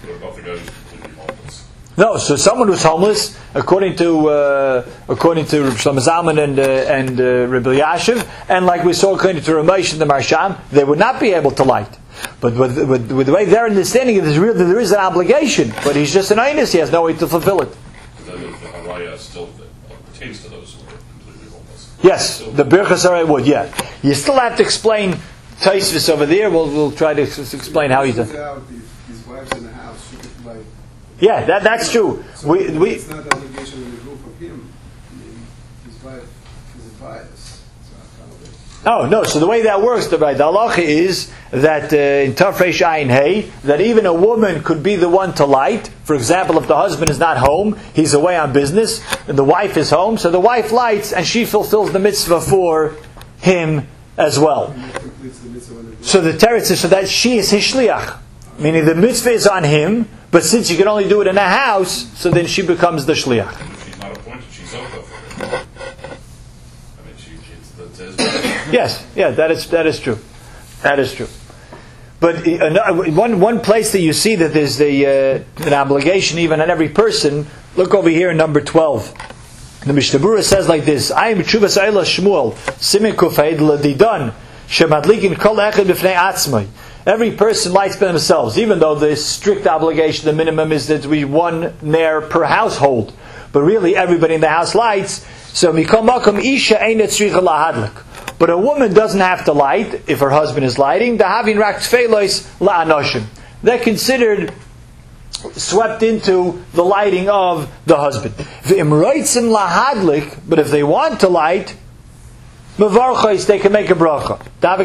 No, so someone who's homeless, according to Shlomo Zalman and Rabbi Yashiv, and like we saw according to Ramesh and the Marsham, they would not be able to light. But with the way they're understanding it, there is an obligation, but he's just an einus, he has no way to fulfill it. Then the haraya still pertains to those who are completely homeless. Yes, the Birchas Haraya would, yeah. You still have to explain Taisvis over there, we'll try to explain how he does. His wife's in the house, she could like... Yeah, that's true. So it's not obligation in the group of him. I mean, his wife is a bias. Oh, no, so the way that works, the halacha is that in Tafresh Ayin Hey, that even a woman could be the one to light. For example, if the husband is not home, he's away on business, and the wife is home, so the wife lights and she fulfills the mitzvah for him as well. So the teretz is so that she is his shliach. Meaning the mitzvah is on him, but since you can only do it in a house, so then she becomes the shliach. She's not appointed, she's over for him. I mean, Yes, yeah, that is true. That is true. But one place that you see that there's an obligation even on every person, look over here in number 12. The Mishnah Berurah says like this: I am Tshuvas Eila Shmuel Simin Kufayid Ladidan Shemadlikin Kol Echad B'fnei Atzmai. Every person lights by themselves, even though the strict obligation, the minimum is that we one ner per household. But really, everybody in the house lights. So Mikol Makom Isha Einet Tzricha Lahadlik. But a woman doesn't have to light if her husband is lighting. Dahavin rak tfeilos la'anoshim. They're considered swept into the lighting of the husband. V'imroitzim lahadlik. But if they want to light, mevarchos, they can make a bracha.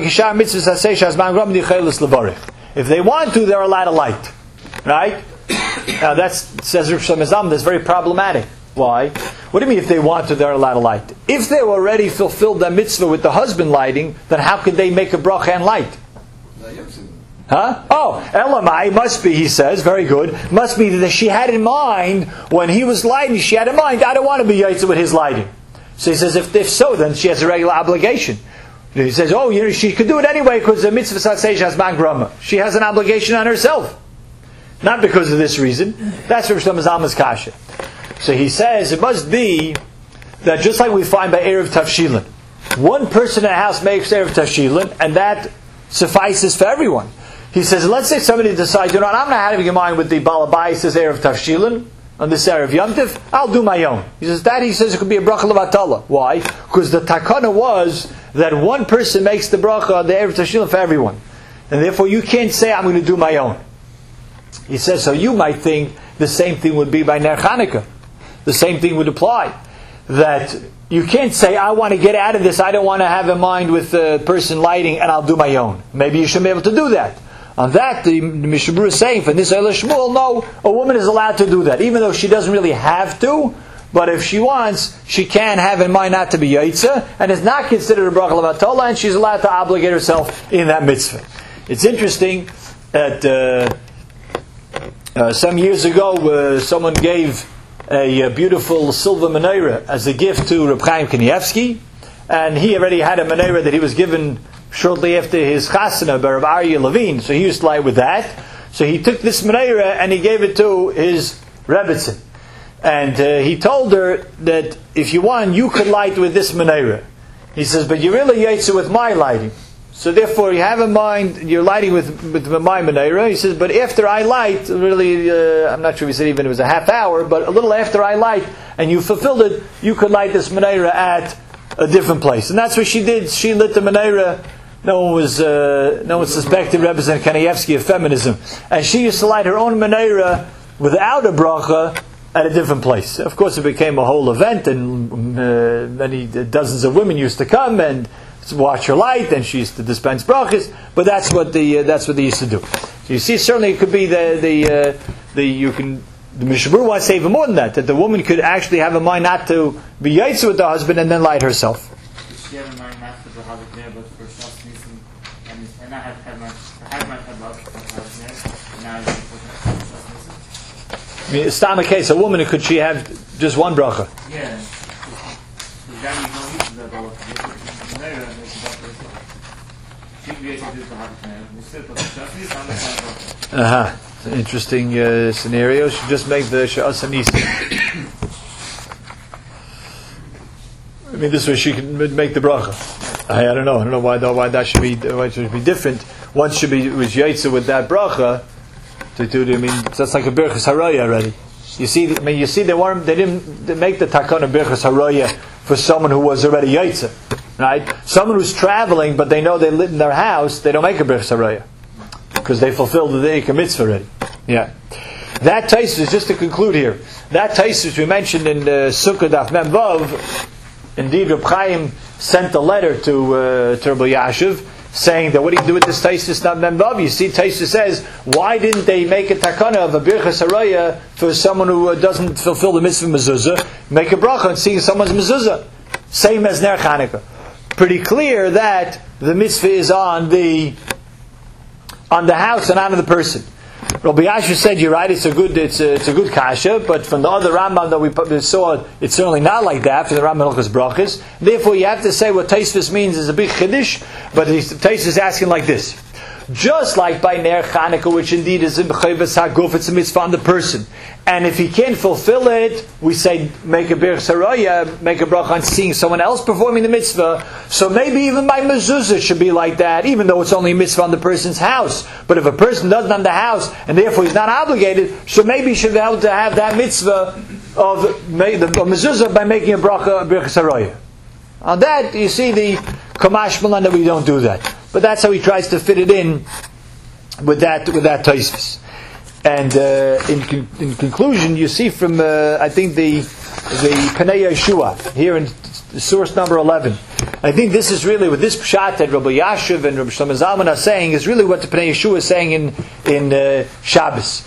If they want to, they're allowed to light. Right? Now that says Rav Shlomo Zalman, that's very problematic. Why? What do you mean if they want to, they're allowed to light? If they already fulfilled their mitzvah with the husband lighting, then how could they make a bracha and light? Huh? Oh, Elamai must be, he says, very good, must be that she had in mind, when he was lighting, she had in mind, I don't want to be yaitza with his lighting. So he says, if so, then she has a regular obligation. He says, she could do it anyway because the mitzvah says she has man grama. She has an obligation on herself. Not because of this reason. That's Rav Shlomo Zalman's kasha. So he says it must be that just like we find by Erev Tavshilin, one person in a house makes Erev Tavshilin, and that suffices for everyone. He says, let's say somebody decides, I'm not having in mind with the Balabais this Erev Tavshilin, on this Erev Yom Tov, I'll do my own. He says, that he says it could be a bracha levatala. Why? Because the takana was that one person makes the bracha on the Erev Tavshilin for everyone. And therefore you can't say, I'm going to do my own. He says, so you might think the same thing would be by Ner Chanukah. The same thing would apply. That you can't say, I want to get out of this, I don't want to have in mind with the person lighting, and I'll do my own. Maybe you shouldn't be able to do that. On that, the Mishnah Berurah is saying, for this Eila Shmuel, no, a woman is allowed to do that, even though she doesn't really have to, but if she wants, she can have in mind not to be Yaitza, and is not considered a Bracha Levatala, and she's allowed to obligate herself in that mitzvah. It's interesting that some years ago, someone gave a beautiful silver menorah as a gift to Reb Chaim Kanievsky, and he already had a menorah that he was given shortly after his chasana by Reb Aryeh Levine, so he used to light with that. So he took this menorah and he gave it to his Rebbetzin, and he told her that if you want, you could light with this menorah. He says, but you're really yaitza with my lighting. So therefore, you have in mind you're lighting with my menorah. He says, but after I light, really, I'm not sure if he said even it was a half hour, but a little after I light, and you fulfilled it, you could light this menorah at a different place. And that's what she did. She lit the menorah. No one suspected Rebbetzin Kanievsky of feminism, and she used to light her own menorah without a bracha at a different place. Of course, it became a whole event, and many dozens of women used to come and watch her light, and she used to dispense brachas. But that's what they used to do. So you see, certainly it could be the Mishnah Berurah wants to say even more than that the woman could actually have in mind not to be yaitza with the husband and then light herself. Did she have in mind not for the husband there, but for Shas Nisim, and not have my and now I mean, it's not the case. A woman, could she have just one bracha? Yeah. It's an interesting scenario. She just make the Sha'as Nisim. I mean, this way she can make the bracha. I don't know. I don't know why that should be different. One should be was yaitza with that bracha to do. I mean, that's like a birchas haraya already. You see, they didn't make the takana birchas haraya for someone who was already yaitza, right? Someone who's traveling, but they know they live in their house, they don't make a birchas haraya because they fulfilled the Eika mitzvah already. Yeah. That Taisus, just to conclude here, that Taisus we mentioned in Sukkah Daf Mem Vav, indeed Reb Chaim sent a letter to Rabbi Yashiv saying that what do you do with this Taisus Daf Mem Vav? You see, Taisus says, why didn't they make a takana of a birchas haraya for someone who doesn't fulfill the mitzvah mezuzah? Make a bracha and seeing someone's mezuzah. Same as Ner Chanukah. Pretty clear that the mitzvah is on the house and not on the person. Rabbi Yashiv said, "You're right. It's a good kasha." But from the other Rambam that we saw, it's certainly not like that. For the Rambam Hilchos Brachos, therefore you have to say what Taisvis means is a big chiddush. But Taisvis is asking like this: just like by Ner Chanukah, which indeed is in B'chayvus Haguf, it's a mitzvah on the person, and if he can't fulfill it, we say make a birchas haraya, make a bracha on seeing someone else performing the mitzvah. So maybe even by mezuzah it should be like that, even though it's only a mitzvah on the person's house. But if a person does it on the house and therefore he's not obligated, so maybe he should be able to have that mitzvah of the mezuzah by making a bracha, a birchas haraya. On that, you see the Kamash Malan that we don't do that. But that's how he tries to fit it in with that Tosfos. And in conclusion, you see from I think the Panei Yeshua here in source number 11. I think this is really what this pshat that Rabbi Yashiv and Rabbi Shlomo Zalman are saying is really what the Panei Yeshua is saying in Shabbos.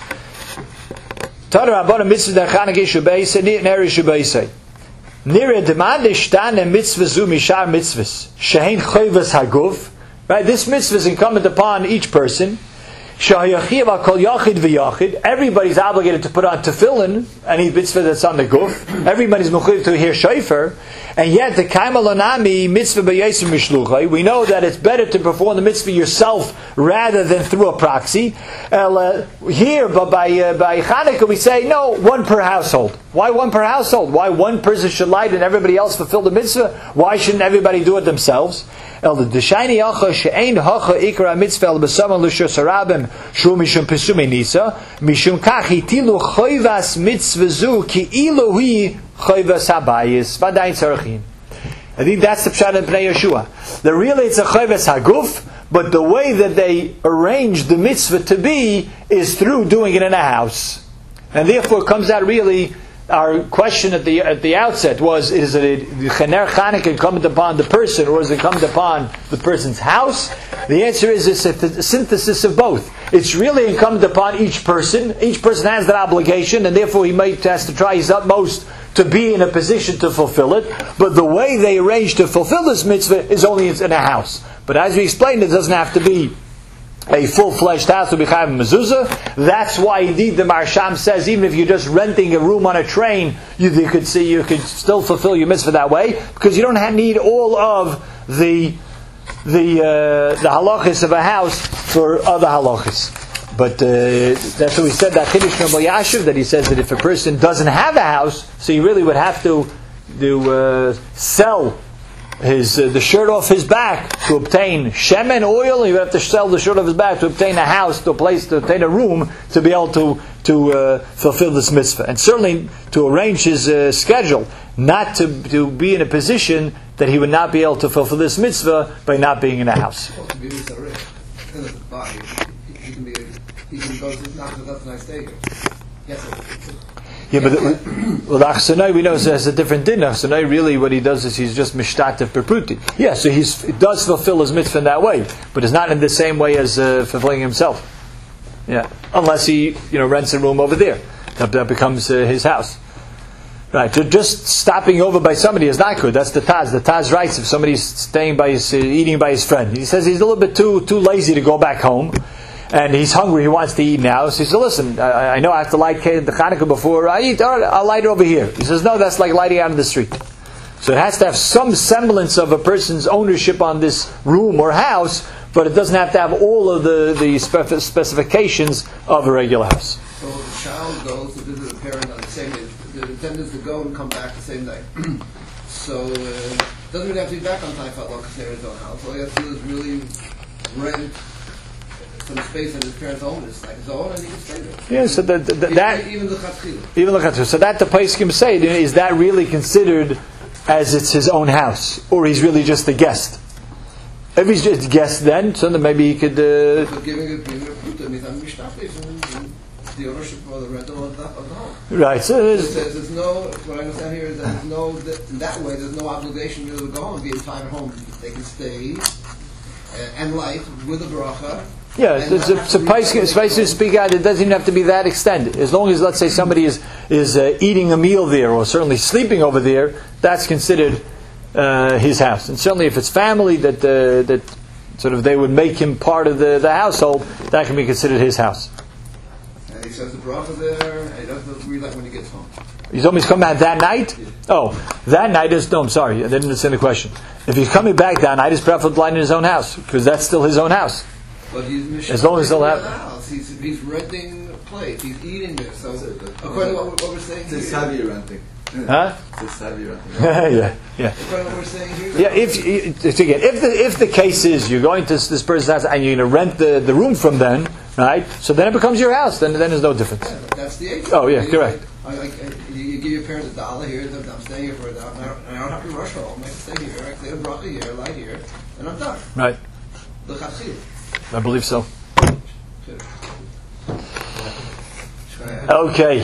Nira demande stane mitzvah zu mishar mitzvahs shehein choyvas haguf. Right, this mitzvah is incumbent upon each person. Everybody's obligated to put on tefillin, any mitzvah that's on the guf. Everybody's mechuyev to hear shofar, and yet the kaimalonami mitzvah b'yesem mishluchai. We know that it's better to perform the mitzvah yourself rather than through a proxy. Here, but by Chanukah, we say no, one per household. Why one per household? Why one person should light and everybody else fulfill the mitzvah? Why shouldn't everybody do it themselves? El the shiny acha she'ain hacha ikra mitzvah b'saman l'shus harabim shu mishum pesumei nisa mishum kach itilu choivas mitzvah zu ki ilohi choivas habayis v'adayin tzarachin. I think that's the pshat in Bnei Yeshua. That really it's a choivas haguf, but the way that they arrange the mitzvah to be is through doing it in a house, and therefore it comes out really. Our question at the outset was: is it Chaner Chanukah incumbent upon the person, or is it incumbent upon the person's house? The answer is it's a synthesis of both. It's really incumbent upon each person. Each person has that obligation, and therefore he has to try his utmost to be in a position to fulfill it. But the way they arrange to fulfill this mitzvah is only in a house. But as we explained, it doesn't have to be a full-fledged house to be chayav mezuzah. That's why indeed the Marsham says even if you're just renting a room on a train, you could still fulfill your mitzvah that way, because you don't need all of the halachas of a house for other halachas. But that's what we said, that Chiddush from Yashiv, that he says that if a person doesn't have a house, so he really would have to sell the shirt off his back to obtain shemen oil. He would have to sell the shirt off his back to obtain a house, to obtain a room, to be able to fulfill this mitzvah, and certainly to arrange his schedule, not to be in a position that he would not be able to fulfill this mitzvah by not being in a house. He can go to that's a nice day. Yes. Yeah, but the Achsanoi we know has a different din. Achsanoi really what he does is he's just mishtatev perpruti. Yeah, so he does fulfill his mitzvah in that way, but it's not in the same way as fulfilling himself. Yeah, unless he rents a room over there, that becomes his house. Right, so just stopping over by somebody is not good. That's the Taz. The Taz writes if somebody's staying by eating by his friend, he says he's a little bit too lazy to go back home. And he's hungry, he wants to eat now. So he says, listen, I know I have to light the Chanukah before I eat. All right, I'll light it over here. He says, no, that's like lighting out in the street. So it has to have some semblance of a person's ownership on this room or house, but it doesn't have to have all of the specifications of a regular house. So if a child goes to visit a parent on the same day, the intent is to go and come back the same day. So doesn't really have to be back on time for his own house. All he has to do is really rent some space in his parents' home. It's like his own, and he can stay there. Yeah, so that even the chatchila. Even the chatchila. So that the poskim say, is that really considered as it's his own house, or he's really just a guest? If he's just a guest, then maybe he could. Giving a pruta means I'm mishtafis the ownership or the rental of the home. Right. So there's no. What I understand here is that there's no. In that way, there's no obligation to go and be inside a home. They can stay and light with a bracha. Yeah, suffice to speak out, it doesn't even have to be that extended. As long as, let's say, somebody is eating a meal there, or certainly sleeping over there, that's considered his house. And certainly, if it's family that sort of they would make him part of the household, that can be considered his house. And he says the bracha there, and he doesn't read that when he gets home. You told me he's coming back that night? Yeah. Oh, that night is... No, I'm sorry, I didn't understand the question. If he's coming back that night, he's preferable to light in his own house, because that's still his own house. But he's as long as they'll have... House. He's renting plates, he's eating there, so according to what we're saying here... It's savvy renting. Huh? It's savvy renting. Yeah. According to what we're saying here... Yeah, if the case is you're going to this person's house and you're going to rent the room from them, right? So then it becomes your house, then there's no difference. Yeah, that's the age. Oh, yeah, correct. You give your parents $1 here, I'm staying here for $1, and I don't have to rush home. I can stay here, I can stay a bracha here, light here, and I'm done. Right. The chachil. I believe so. Okay.